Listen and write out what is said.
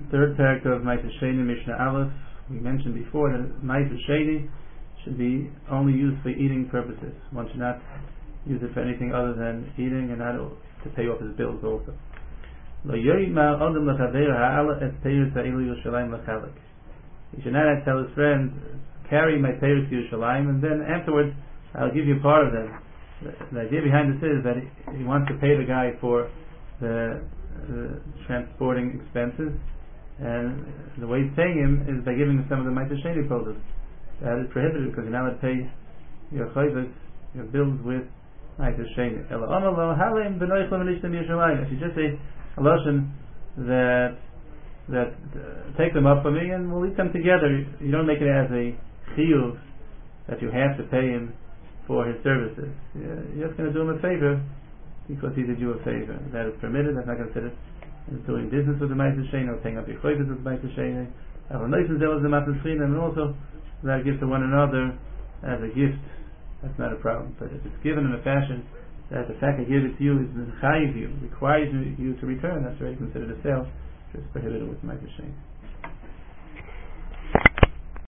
third paragraph of Ma'aser Sheni, Mishnah Aleph. We mentioned before that Ma'aser Sheni should be only used for eating purposes. One should not use it for anything other than eating, and not to pay off his bills also. He should not tell his friend, carry my peiros to Yerushalayim, and then afterwards I'll give you part of them. The idea behind this is that he wants to pay the guy for the transporting expenses, and the way he's paying him is by giving him some of the Ma'aser Sheni produce. That is prohibited because you're not allowed to pay your chayvus, your bills, with Ma'aser Sheni. I should just say a lashon that take them up for me, and we'll eat them together. You don't make it as a chiyuv that you have to pay him for his services. You're just going to do him a favor because he did you a favor. That is permitted. That's not considered as doing business with the Ma'aser Sheni or paying up your chayvus with the Ma'aser Sheni. And also that gift to one another as a gift, that's not a problem. But if it's given in a fashion that the fact I give it to you is chayiv you, requires you to return, that's already considered a sale, which is prohibited with Ma'aser Sheni.